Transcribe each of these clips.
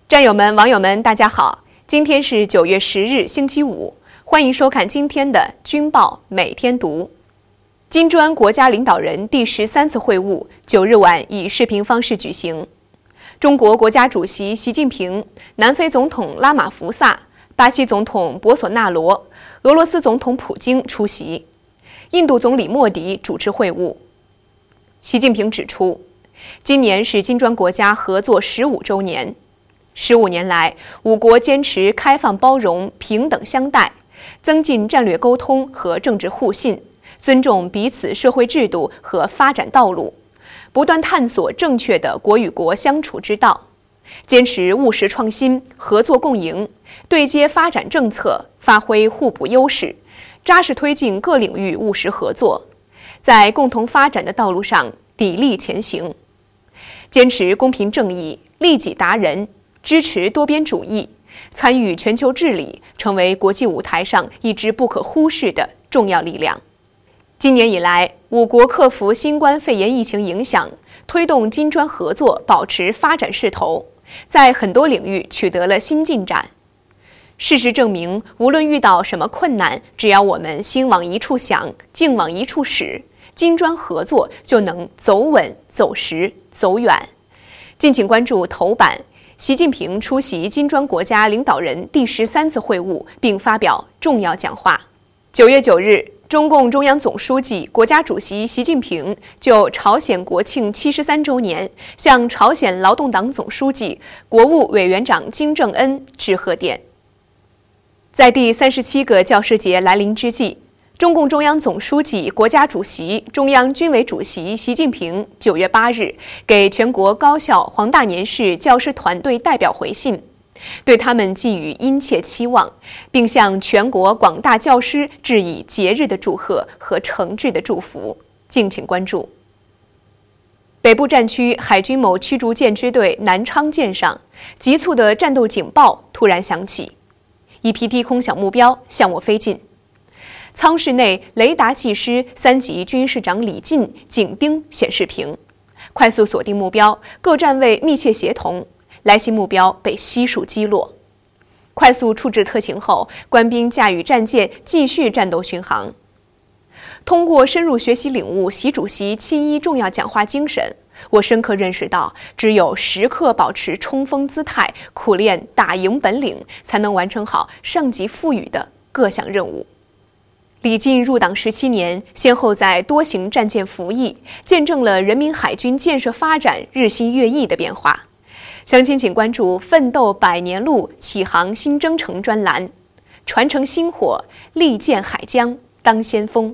战友们、网友们，大家好！今天是9月10日，星期五，欢迎收看今天的《军报每天读》。金砖国家领导人第13次会晤9日晚以视频方式举行。中国国家主席习近平、南非总统拉马福萨、巴西总统博索纳罗、俄罗斯总统普京出席，印度总理莫迪主持会晤。习近平指出，今年是金砖国家合作15周年。15年来，五国坚持开放包容、平等相待，增进战略沟通和政治互信，尊重彼此社会制度和发展道路，不断探索正确的国与国相处之道，坚持务实创新、合作共赢，对接发展政策，发挥互补优势，扎实推进各领域务实合作，在共同发展的道路上砥砺前行，坚持公平正义、利己达人，支持多边主义，参与全球治理，成为国际舞台上一支不可忽视的重要力量。今年以来，五国克服新冠肺炎疫情影响，推动金砖合作保持发展势头，在很多领域取得了新进展。事实证明，无论遇到什么困难，只要我们心往一处想，劲往一处使，金砖合作就能走稳、走实、走远。敬请关注头版。习近平出席金砖国家领导人第13次会晤，并发表重要讲话。9月9日，中共中央总书记、国家主席习近平就朝鲜国庆73周年向朝鲜劳动党总书记、国务委员长金正恩致贺电。在第37个教师节来临之际，中共中央总书记、国家主席、中央军委主席习近平9月8日给全国高校黄大年市教师团队代表回信，对他们寄予殷切期望，并向全国广大教师致以节日的祝贺和诚挚的祝福。敬请关注。北部战区海军某驱逐舰支队南昌舰上，急促的战斗警报突然响起，一批低空小目标向我飞近。舱室内雷达技师3级军士长李进紧盯显示屏，快速锁定目标，各站位密切协同，来袭目标被悉数击落。快速处置特情后，官兵驾驭战舰继续战斗巡航。通过深入学习领悟习主席7.1重要讲话精神，我深刻认识到，只有时刻保持冲锋姿态，苦练打赢本领，才能完成好上级赋予的各项任务。李进入党17年，先后在多型战舰服役，见证了人民海军建设发展日新月异的变化。详情请关注《奋斗100年路，启航新征程》专栏，传承薪火，利剑海疆，当先锋。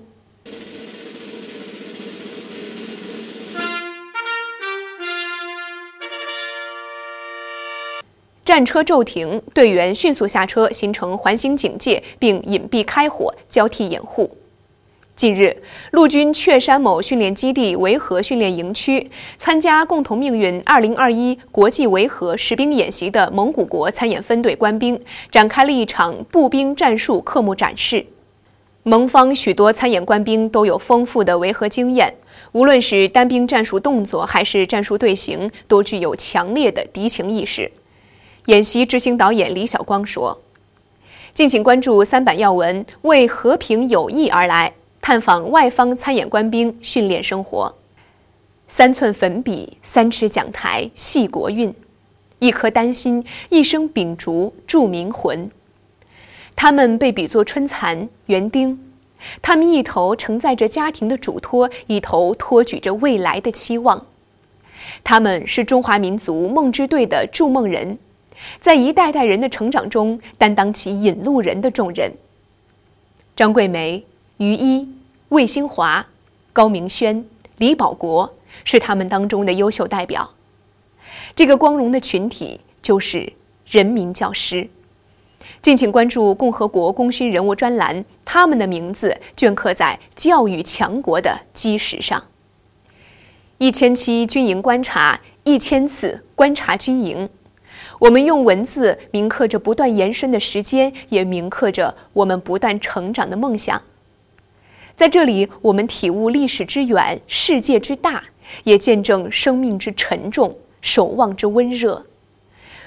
战车骤停，队员迅速下车，形成环形警戒，并隐蔽开火，交替掩护。近日，陆军雀山某训练基地维和训练营区参加共同命运2021国际维和实兵演习的蒙古国参演分队官兵展开了一场步兵战术科目展示。蒙方许多参演官兵都有丰富的维和经验，无论是单兵战术动作还是战术队形，都具有强烈的敌情意识。演习执行导演李晓光说：“敬请关注3版要闻，为和平友谊而来，探访外方参演官兵训练生活。3寸粉笔，3尺讲台系国运，一颗丹心，一生秉烛铸民魂。他们被比作春蚕、园丁，他们一头承载着家庭的嘱托，一头托举着未来的期望。他们是中华民族梦之队的筑梦人。”在一代代人的成长中，担当起引路人的重任。张桂梅、于一、魏新华、高明轩、李保国是他们当中的优秀代表。这个光荣的群体就是人民教师。敬请关注共和国功勋人物专栏，他们的名字镌刻在教育强国的基石上。1000期军营观察，1000次观察军营。我们用文字铭刻着不断延伸的时间，也铭刻着我们不断成长的梦想。在这里，我们体悟历史之远，世界之大，也见证生命之沉重，守望之温热。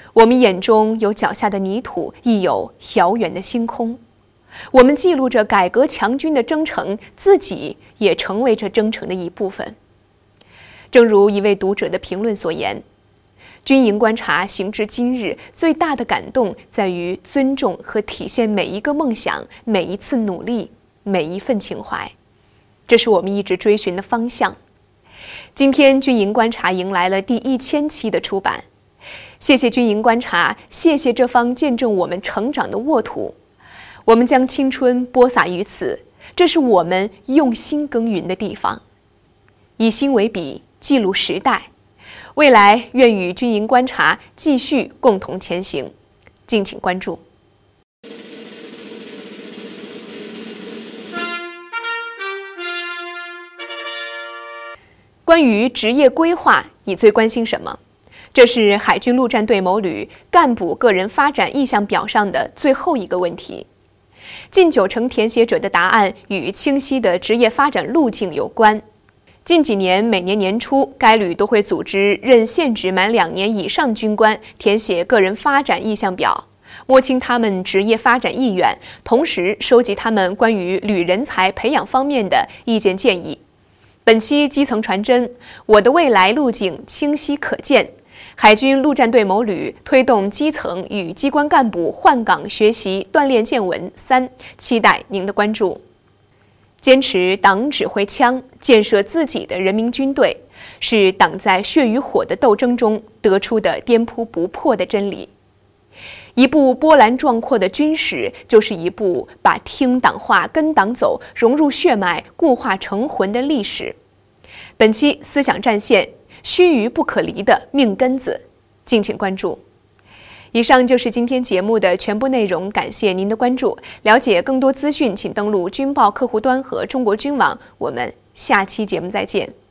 我们眼中有脚下的泥土，亦有遥远的星空。我们记录着改革强军的征程，自己也成为这征程的一部分。正如一位读者的评论所言，军营观察行至今日，最大的感动在于尊重和体现每一个梦想、每一次努力、每一份情怀。这是我们一直追寻的方向。今天军营观察迎来了第1000期的出版，谢谢军营观察，谢谢这方见证我们成长的沃土。我们将青春播撒于此，这是我们用心耕耘的地方。以心为笔，记录时代。未来愿与军营观察继续共同前行，敬请关注。关于职业规划，你最关心什么？这是海军陆战队某旅干部个人发展意向表上的最后一个问题。近90%填写者的答案与清晰的职业发展路径有关。近几年，每年年初，该旅都会组织任现职满2年以上军官填写个人发展意向表，摸清他们职业发展意愿，同时收集他们关于旅人才培养方面的意见建议。本期基层传真，我的未来路径清晰可见。海军陆战队某旅推动基层与机关干部换岗学习锻炼见闻3，期待您的关注。坚持党指挥枪，建设自己的人民军队，是党在血与火的斗争中得出的颠扑不破的真理。一部波澜壮阔的军史，就是一部把听党话、跟党走融入血脉、固化成魂的历史。本期思想战线，须臾不可离的命根子，敬请关注。以上就是今天节目的全部内容，感谢您的关注。了解更多资讯，请登录军报客户端和中国军网。我们下期节目再见。